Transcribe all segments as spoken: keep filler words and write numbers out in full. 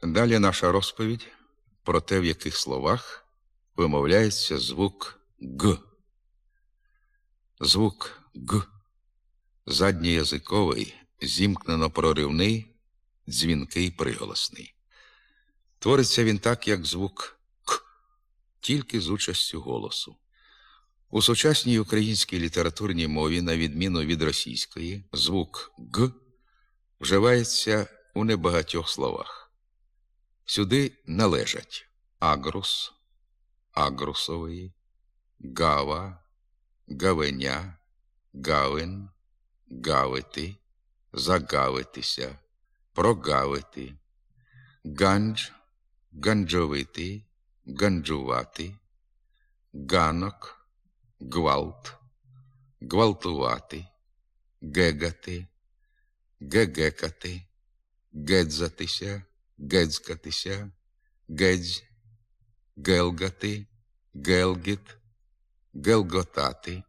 Далі наша розповідь про те, в яких словах вимовляється звук «г». Звук «г» задньоязиковий, зімкнено-проривний, дзвінкий приголосний. Твориться він так, як звук «к», тільки з участю голосу. У сучасній українській літературній мові, на відміну від російської, звук «г» вживається у небагатьох словах. Сюди належать агрус, агрусовий, гава, гавеня, гавен, гавити, загавитися, прогавити, ганджу, ганджовити, ганджувати, ганок, гвалт, гвалтувати, гегати, гегекати, гедзатися, гедзкатися, гедзь, гелгати, гелгіт, гелготати,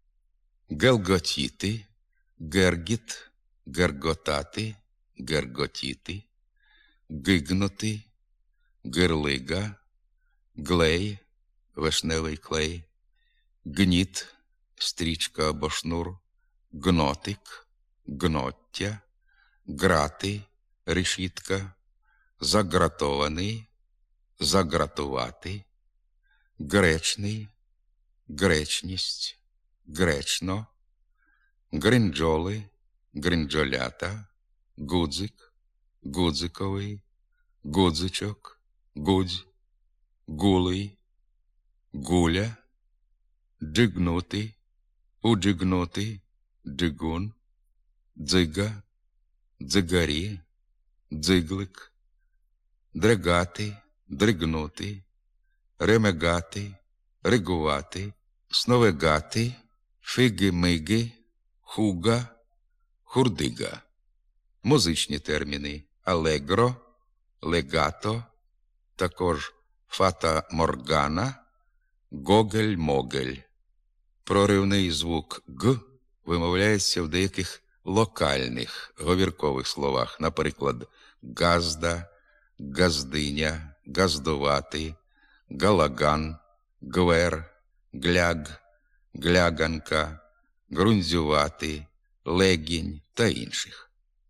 гелготіти, гергіт, герготати, герготіти, гигнути, гирлига, глей, вишневий клей, гніт, стрічка або шнур, гнотик, гноття, грати, решітка, загратований, загратувати, гречний, гречність, гречно, гринджоли, гринджолята, гудзик, гудзиковий, гудзичок, гудзь, гулий, гуля, джигнути, уджигнути, джигун, дзига, дзигарі, дзиглик, дригати, дригнути, ремегати, ригувати, сновегати, фиги-миги, хуга, хурдига. Музичні терміни алегро, легато, також фата-моргана, гогель-могель. Проривний звук «г» вимовляється в деяких локальних говіркових словах, наприклад, газда, газдиня, газдувати, галаган, гвер, гляг, гляганка, ґрунзювати, легінь та інших.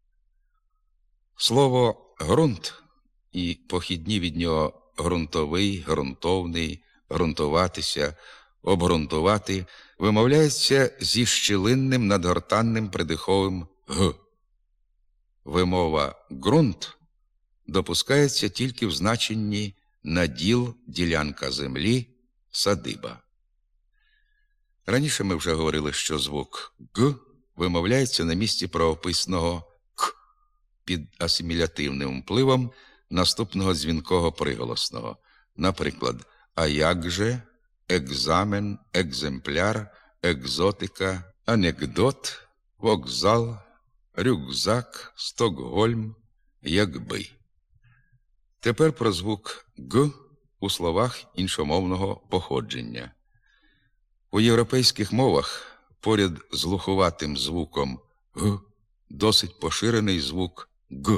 Слово «ґрунт» і похідні від нього ґрунтовий, ґрунтовний, ґрунтуватися, обґрунтувати вимовляється зі щілинним надгортанним придиховим «г». Вимова «ґрунт» допускається тільки в значенні наділ, ділянка землі, садиба. Раніше ми вже говорили, що звук «г» вимовляється на місці правописного «к» під асимілятивним впливом наступного дзвінкого приголосного. Наприклад, «а як же», «екзамен», «екземпляр», «екзотика», «анекдот», «вокзал», «рюкзак», «Стокгольм», «якби». Тепер про звук «г» у словах іншомовного походження. У європейських мовах поряд з глухуватим звуком «г» досить поширений звук «г».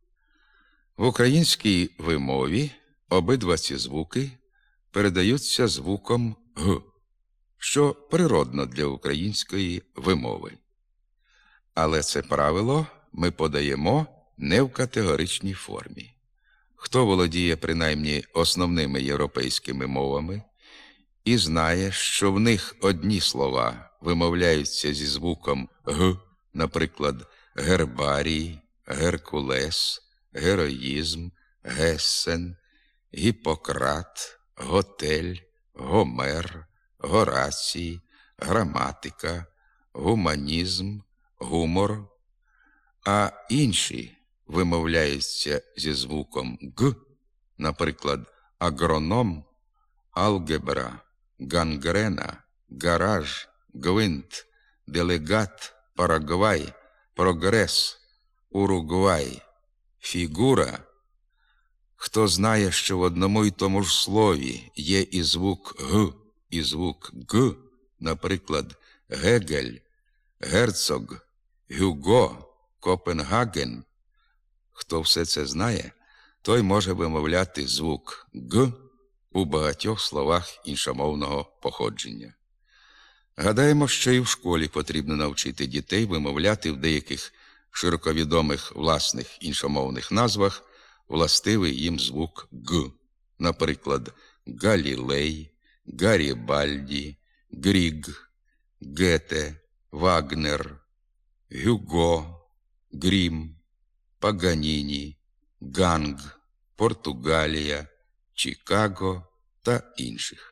В українській вимові обидва ці звуки передаються звуком «г», що природно для української вимови. Але це правило ми подаємо не в категоричній формі. Хто володіє принаймні основними європейськими мовами і знає, що в них одні слова вимовляються зі звуком «г», наприклад, гербарій, геркулес, героїзм, гессен, Гіппократ, готель, Гомер, Горацій, граматика, гуманізм, гумор, а інші вимовляються зі звуком «г», наприклад, агроном, алгебра, гангрена, гараж, гвинт, делегат, Парагвай, прогрес, Уругвай, фігура. Хто знає, що в одному й тому ж слові є і звук «г», і звук «г», наприклад, Гегель, Герцог, Гюго, Копенгаген, хто все це знає, той може вимовляти звук «г» у багатьох словах іншомовного походження. Гадаємо, що і в школі потрібно навчити дітей вимовляти в деяких широковідомих власних іншомовних назвах властивий їм звук «г». Наприклад, Галілей, Гарібальді, Гріг, Гете, Вагнер, Гюго, Грім, Паганіні, Ганг, Португалія, Чикаго та інших.